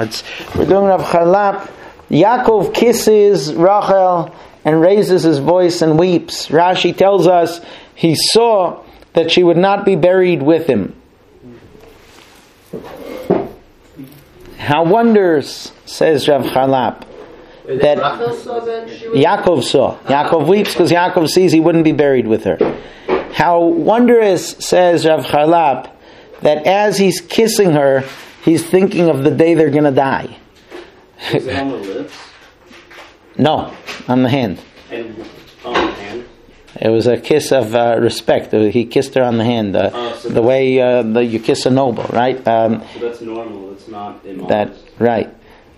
starts. We're doing Rav Charlap. Yaakov kisses Rachel and raises his voice and weeps. Rashi tells us he saw that she would not be buried with him. How wondrous, says Rav Charlap, that Yaakov saw. Yaakov weeps because Yaakov sees he wouldn't be buried with her. How wondrous, says Rav Charlap, that as he's kissing her, he's thinking of the day they're going to die. Is it on the lips? No, on the hand. And on the hand? It was a kiss of respect. He kissed her on the hand, the way you kiss a noble, right? So that's normal. It's not immodest. That right.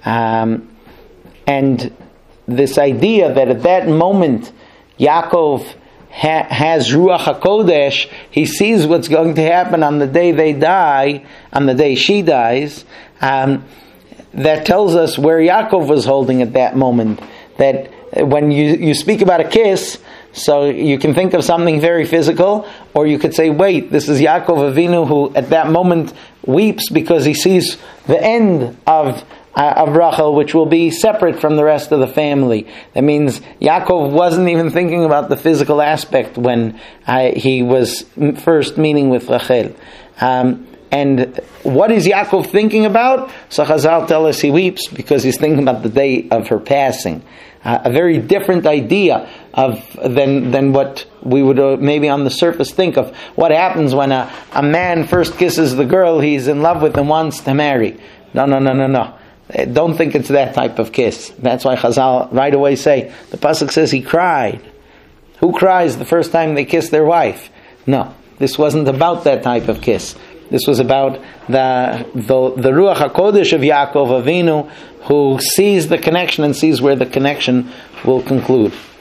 And this idea that at that moment Yaakov has Ruach HaKodesh, he sees what's going to happen on the day they die, on the day she dies, that tells us where Yaakov was holding at that moment. That when you speak about a kiss, so you can think of something very physical, or you could say, wait, this is Yaakov Avinu who at that moment weeps because he sees the end of Rachel, which will be separate from the rest of the family. That means Yaakov wasn't even thinking about the physical aspect when he was first meeting with Rachel. And what is Yaakov thinking about? So Chazal tell us he weeps because he's thinking about the day of her passing. A very different idea than what we would maybe on the surface think of. What happens when a man first kisses the girl he's in love with and wants to marry? No. Don't think it's that type of kiss. That's why Chazal right away say, the pasuk says he cried. Who cries the first time they kiss their wife? No, this wasn't about that type of kiss. This was about the Ruach HaKodesh of Yaakov Avinu, who sees the connection and sees where the connection will conclude.